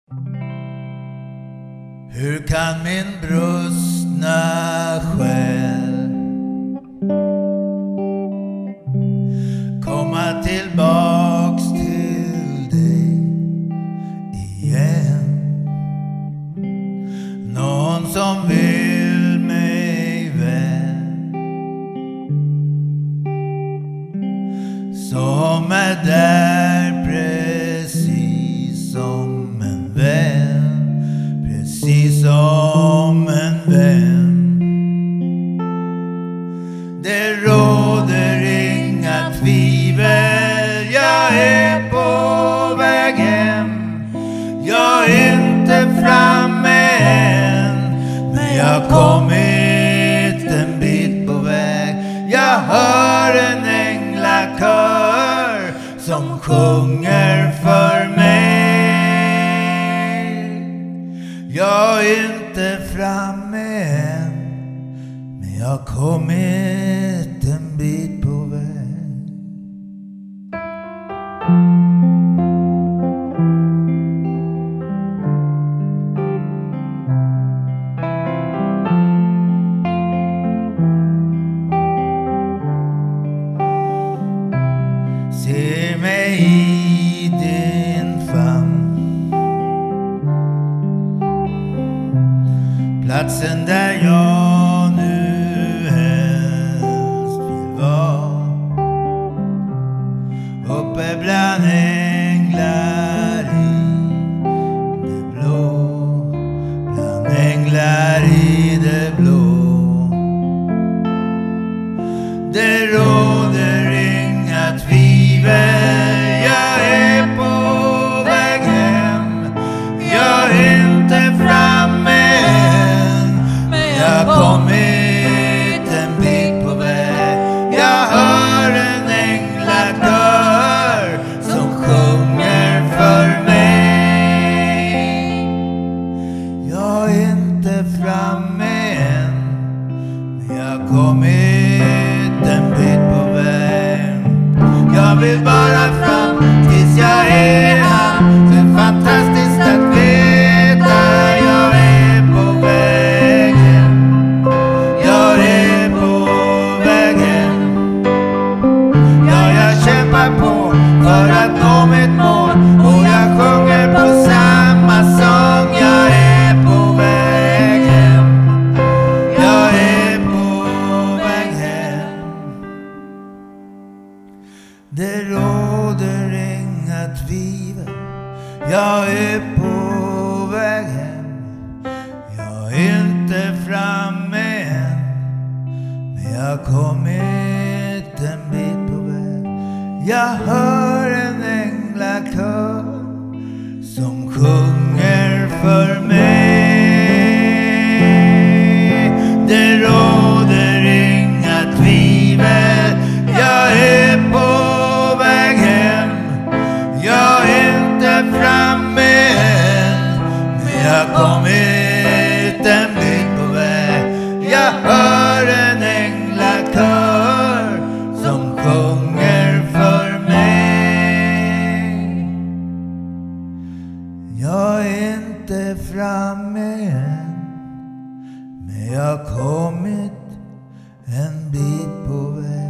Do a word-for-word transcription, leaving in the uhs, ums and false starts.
Hur kan min brustna själ komma tillbaks till dig igen? Någon som vill mig väl, som är där precis som en vän, precis som en vän. Det råder inga tvivel, jag är på väg hem. Jag är inte framme än, men jag har kommit en bit på väg. Jag hör en änglakör som sjunger för mig. Jag är inte framme än, men jag har kommit en bit på väg. Se mig i din famn, platsen där jag nu helst vill vara. Uppe bland änglar i det blå, bland änglar i det blå. Det råder inga tvivel, jag är på väg hem. Jag är inte framme än, men jag har kommit en bit på väg. Jag hör en änglakör som sjunger för mig. Jag är inte framme än, men jag har kommit en bit på väg. Jag vill bara fram tills jag är här. Det är fantastiskt att veta jag är på väg hem. Jag är på väg hem. Ja, jag kämpar på för att nå mitt mål, och jag sjunger på samma sång. Jag är på väg hem. Jag är på väg hem. Det råder inga tvivel, jag är på väg hem. Jag är inte framme än, men jag har kommit en bit på väg. Jag hör en änglakör som sjunger för mig. Det råder inga tvivel, jag är på väg hem. Jag är inte framme än, men jag har kommit en bit på väg. Jag hör en änglakör som sjunger för mig. Jag är inte framme än, men jag har kommit en bit på väg.